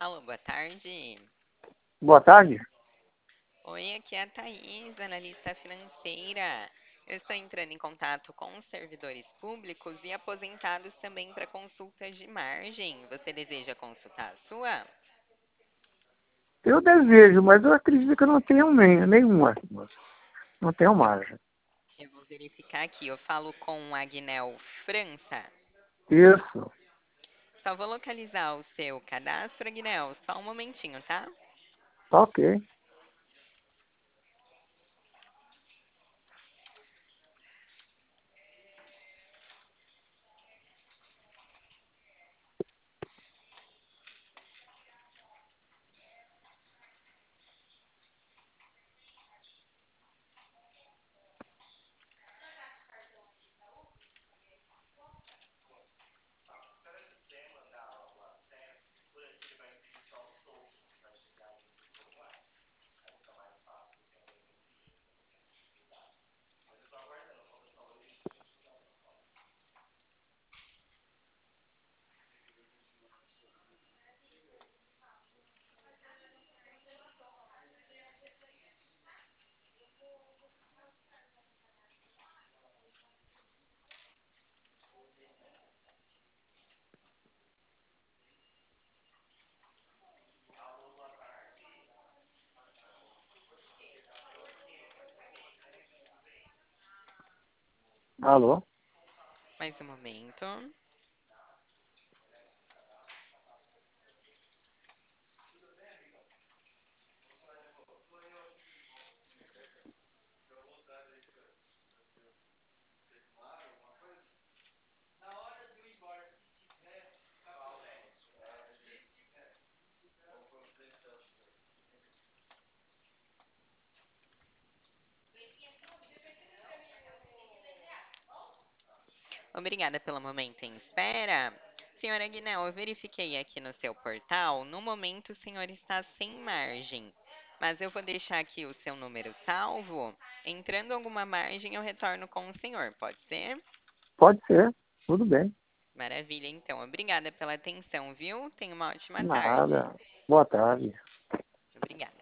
Alô, boa tarde. Boa tarde. Oi, aqui é a Thaís, analista financeira. Eu estou entrando em contato com os servidores públicos e aposentados também para consultas de margem. Você deseja consultar a sua? Eu desejo, mas eu acredito que eu não tenho nenhuma, moça. Não tenho margem. Eu vou verificar aqui. Eu falo com a Agnel França. Isso. Só vou localizar o seu cadastro, Agnel. Só um momentinho, tá? Ok. Alô? Mais um momento. Obrigada pelo momento em espera. Senhora Guinel, eu verifiquei aqui no seu portal. No momento, o senhor está sem margem. Mas eu vou deixar aqui o seu número salvo. Entrando alguma margem, eu retorno com o senhor. Pode ser? Pode ser. Tudo bem. Maravilha, então. Obrigada pela atenção, viu? Tenha uma ótima tarde. Nada. Boa tarde. Obrigada.